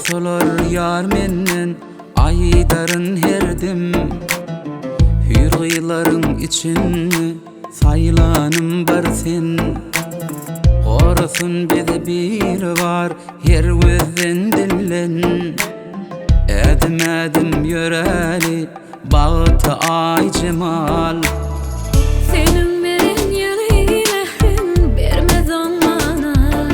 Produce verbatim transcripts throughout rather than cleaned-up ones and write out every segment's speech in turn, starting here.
Oçolar yar menden aydarın herdim. Hür gıyların içinni saylanım bar sen. Orasın bize bir var her gözden dillen. Edim edim yöreli bağıtı ay cemal. Senin benim yeli mehrim bermez olmana.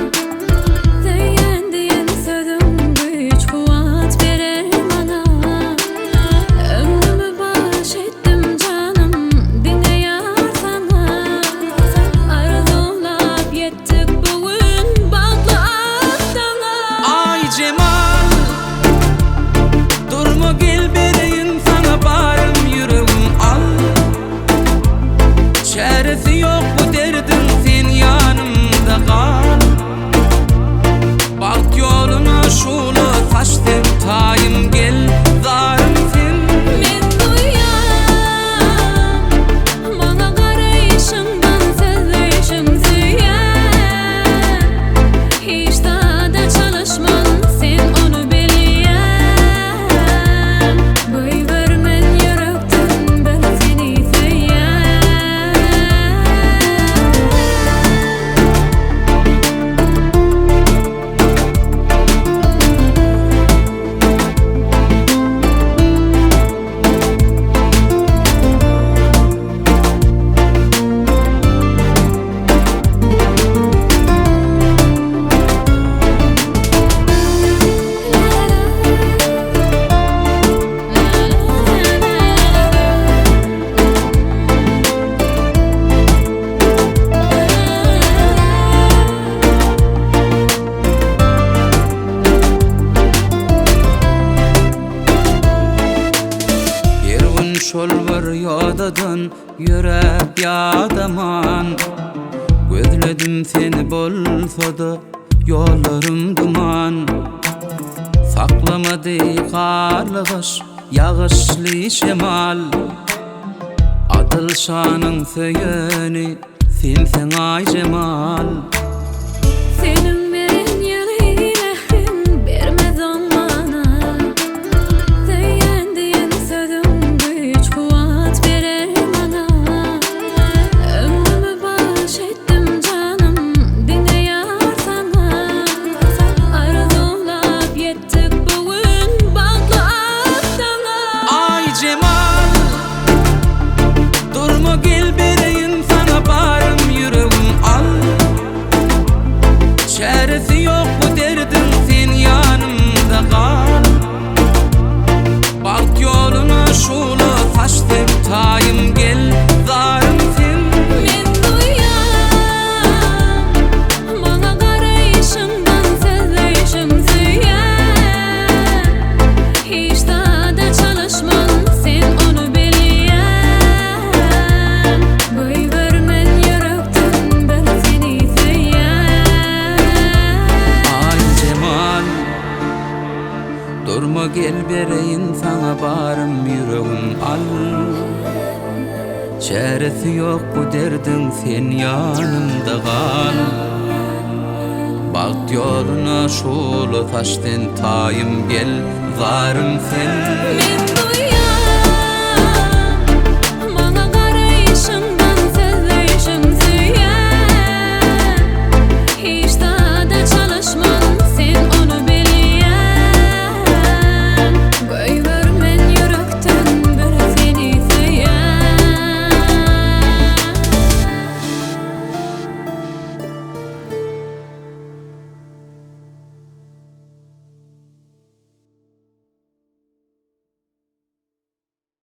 Sen diyen sözüm güç kuvvet verir bana. Ömrümü baş ettim canım dinle yar sana. Arzulap yettik bugün bağlar sana. Ay cemal, durma gel bereyim sana barım yüreğim al. Çaresi yok bu derdin sen yanımda kal. Bak yoluna şulu taştım tayım gel zarım sen. Men duyan bana karayışımdan sözleşim süyen. Hiç daha da çalışman sen onu biliyen. Boy vermen yürekten ben seni süyen. Yerun şol bir yodadan yürek yadaman. Gözledim seni bolsa da yollarım duman. Saklamadı karlıgış yağışlı şemal. Adıl şanın söyeni sensen ay cemal. Senin benim yeli mehrim bermez olmana. Sen diyen sözüm güç kuvvet verir bana. Ömrümü baş ettim canım dinle yar sana. Arzulap yettik bugün bağlar sana. Ay cemal, durma gel bereyim sana barım yüreğim al. Çaresi yok bu derdin sen yanımda kal. Bak yoluna şulu taştım tayım gel zarım sen. Men duyan bana karayışımdan sözleşim süyen. Hiç daha da çalışman sen onu biliyen. Boy vermen yürekten ben seni süyen. Ay cemal, durma gel bereyim sana barım yüreğim al. Çaresi yok bu derdin sen yanımda kal. Bak yoluna şulu taştın tayım gel zarım sen. Men